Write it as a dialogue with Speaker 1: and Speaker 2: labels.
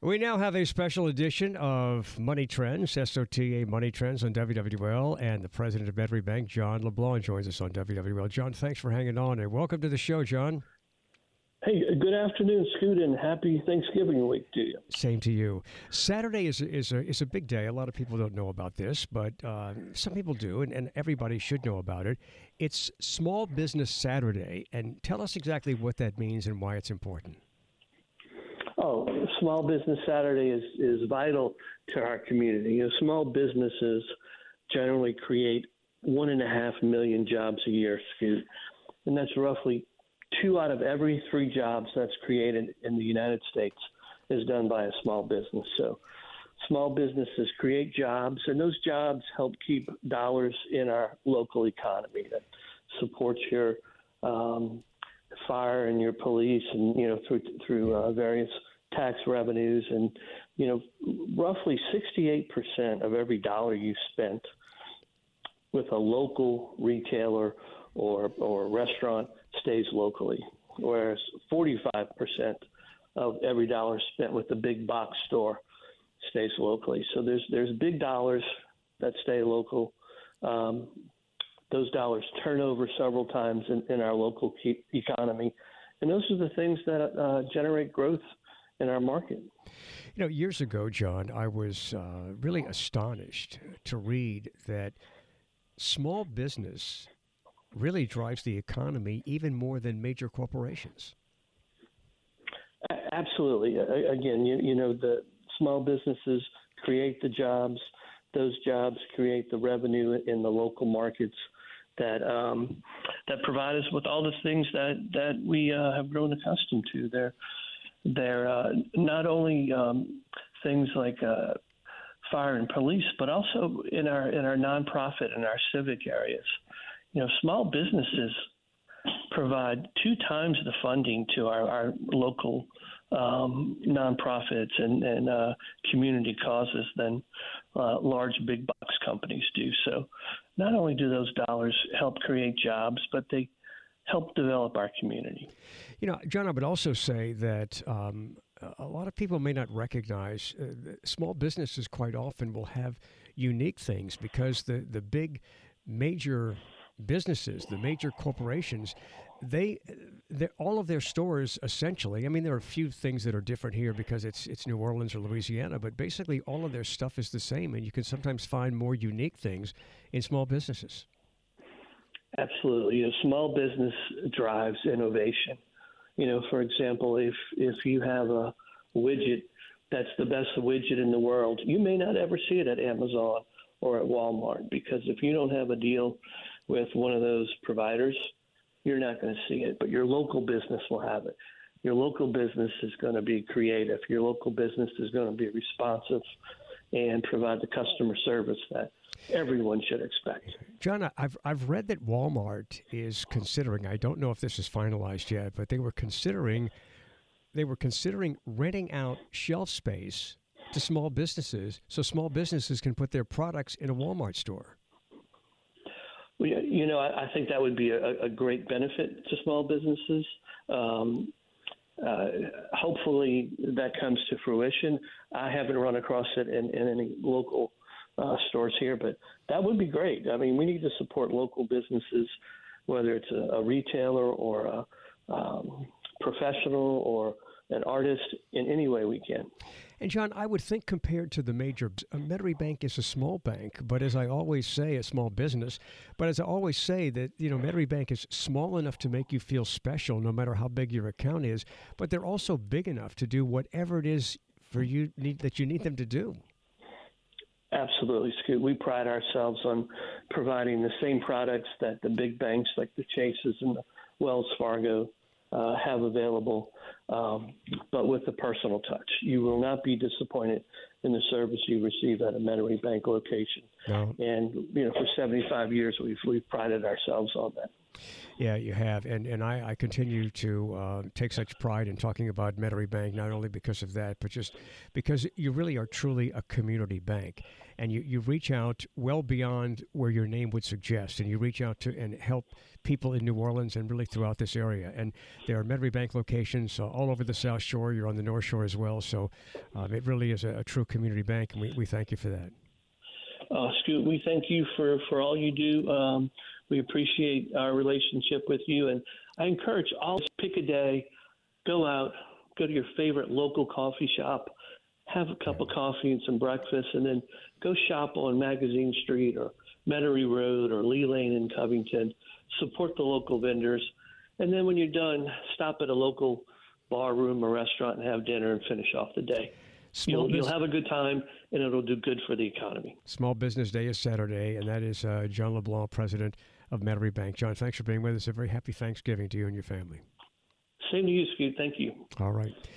Speaker 1: We now have a special edition of Money Trends, SOTA Money Trends on WWL, and the president of Metairie Bank, John LeBlanc, joins us on WWL. John, thanks for hanging on, and welcome to the show, John.
Speaker 2: Hey, good afternoon, Scoot, and happy Thanksgiving week to you.
Speaker 1: Same to you. Saturday is a big day. A lot of people don't know about this, but some people do, and everybody should know about it. It's Small Business Saturday, and tell us exactly what that means and why it's important.
Speaker 2: Oh, Small Business Saturday is vital to our community. You know, small businesses generally create 1.5 million jobs a year, Scoot, and that's roughly 2 out of every 3 jobs that's created in the United States is done by a small business. So small businesses create jobs, and those jobs help keep dollars in our local economy that supports your fire and your police, and through various tax revenues. And roughly 68% of every dollar you spent with a local retailer or restaurant stays locally, whereas 45% of every dollar spent with the big box store stays locally. So there's big dollars that stay local. Those dollars turn over several times in our local economy, and those are the things that generate growth in our market.
Speaker 1: Years ago, John, I was really astonished to read that small business really drives the economy even more than major corporations.
Speaker 2: Absolutely. Again, the small businesses create the jobs. Those jobs create the revenue in the local markets that provide us with all the things that we have grown accustomed to. They're not only things like fire and police, but also in our nonprofit and our civic areas. Small businesses provide 2 times the funding to our local nonprofits and community causes than large big box companies do. So not only do those dollars help create jobs, but they help develop our community.
Speaker 1: John, I would also say that a lot of people may not recognize small businesses quite often will have unique things because the big major businesses, the major corporations, all of their stores essentially, I mean, there are a few things that are different here because it's New Orleans or Louisiana, but basically all of their stuff is the same, and you can sometimes find more unique things in small businesses.
Speaker 2: Absolutely. Small business drives innovation. For example, if you have a widget that's the best widget in the world, you may not ever see it at Amazon or at Walmart, because if you don't have a deal with one of those providers, you're not going to see it. But your local business will have it. Your local business is going to be creative. Your local business is going to be responsive and provide the customer service that everyone should expect.
Speaker 1: John, I've read that Walmart is considering, I don't know if this is finalized yet, but they were considering renting out shelf space to small businesses so small businesses can put their products in a Walmart store.
Speaker 2: Well, I think that would be a great benefit to small businesses. Hopefully that comes to fruition. I haven't run across it in any local stores here, but that would be great. I mean, we need to support local businesses, whether it's a retailer or a professional or an artist, in any way we can.
Speaker 1: And John, I would think compared to the major, Metairie Bank is a small bank, but as I always say, a small business. But as I always say, that Metairie Bank is small enough to make you feel special, no matter how big your account is. But they're also big enough to do whatever it is for you that you need them to do.
Speaker 2: Absolutely, Scoot. We pride ourselves on providing the same products that the big banks like the Chases and the Wells Fargo have available, but with a personal touch. You will not be disappointed in the service you receive at a Metairie Bank location.
Speaker 1: No.
Speaker 2: And for 75 years, we've prided ourselves on that.
Speaker 1: Yeah, you have, and I continue to take such pride in talking about Metairie Bank, not only because of that, but just because you really are truly a community bank, and you reach out well beyond where your name would suggest, and you reach out to and help people in New Orleans and really throughout this area. And there are Metairie Bank locations all over the South Shore. You're on the North Shore as well, so it really is a true community bank, and we thank you for that.
Speaker 2: Scoot, we thank you for all you do. We appreciate our relationship with you, and I encourage all to pick a day, go out, go to your favorite local coffee shop, have a cup of coffee and some breakfast, and then go shop on Magazine Street or Metairie Road or Lee Lane in Covington. Support the local vendors, and then when you're done, stop at a local bar, room, or restaurant and have dinner and finish off the day. You'll have a good time, and it'll do good for the economy.
Speaker 1: Small Business Day is Saturday, and that is John LeBlanc, president of Metairie Bank. John, thanks for being with us. A very happy Thanksgiving to you and your family.
Speaker 2: Same to you, Scoot. Thank you.
Speaker 1: All right.